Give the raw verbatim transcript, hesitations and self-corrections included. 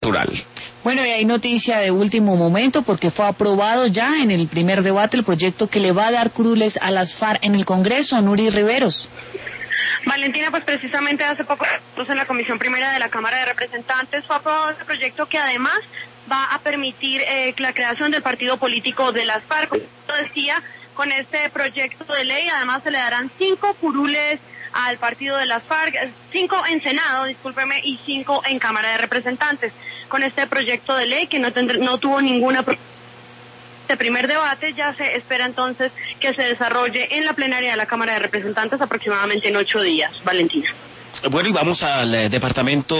Rural. Bueno, y hay noticia de último momento porque fue aprobado ya en el primer debate el proyecto que le va a dar curules a las FARC en el Congreso. Nuri Riveros. Valentina, pues precisamente hace poco en la Comisión Primera de la Cámara de Representantes fue aprobado este proyecto que además va a permitir eh, la creación del partido político de las FARC. Como decía, con este proyecto de ley además se le darán cinco curules al partido de las FARC, cinco en Senado, discúlpeme, y cinco en Cámara de Representantes. Con este proyecto de ley que no, tendrá, no tuvo ninguna este primer debate, ya se espera entonces que se desarrolle en la plenaria de la Cámara de Representantes aproximadamente en ocho días. Valentina. Bueno, y vamos al eh, departamento